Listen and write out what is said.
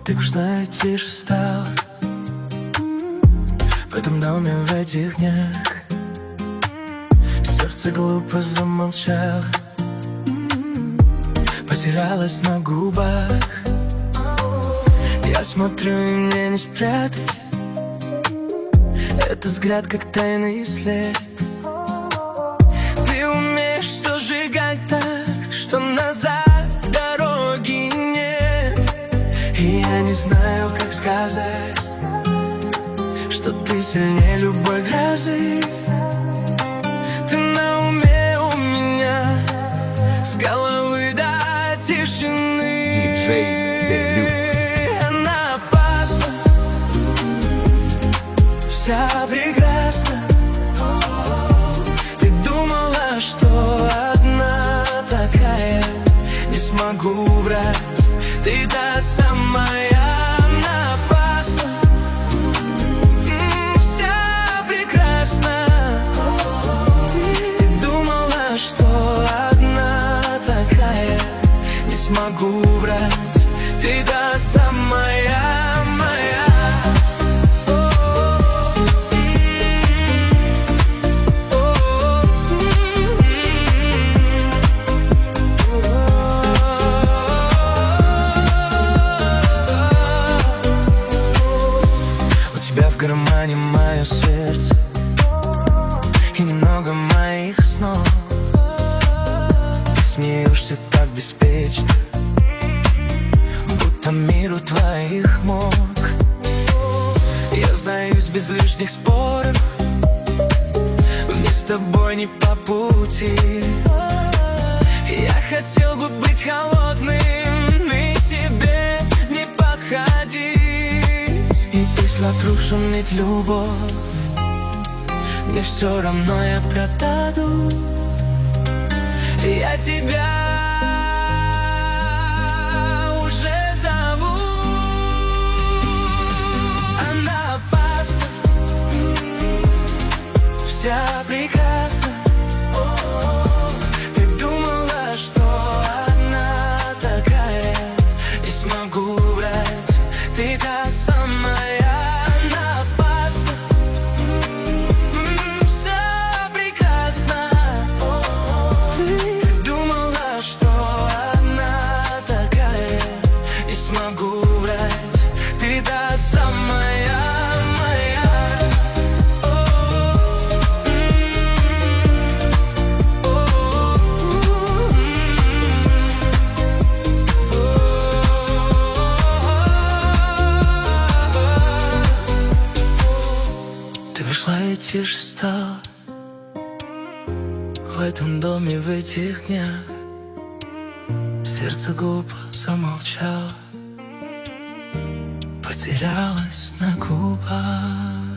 Ты ушла и тише стала в этом доме в этих днях. Сердце глупо замолчало, потерялось на губах. Я смотрю, и мне не спрятать этот взгляд, как тайный след. Ты умеешь все сжигать так, что назад дороги нет. И я не знаю, как сказать, что ты сильнее любой грозы. Ты на уме у меня с головы до тишины. Она опасна, вся прекрасна. Ты думала, что одна такая, не смогу врать, ты та самая. Она опасна, вся прекрасна. Ты думала, что одна такая, не смогу врать, ты та самая моя. У тебя в кармане мое сердце и немного моих снов. Ты смеешься так беспечно, будто мир у твоих ног. Я сдаюсь без лишних споров, мне с тобой не по пути. Я хотел бы быть холодным и тебе не подходить. И если вокруг шумит любовь, мне все равно, я пропаду. Я тебя уже зову. Она опасна, вся прекрасна. Ты думала, что одна такая, не смогу врать, ты та самая. Она опасна, вся прекрасна. Ты думала, что одна такая, не смогу врать, ты та самая моя. Ты вышла и тише стала в этом доме в этих днях. Сердце глупо замолчало, потерялось на губах.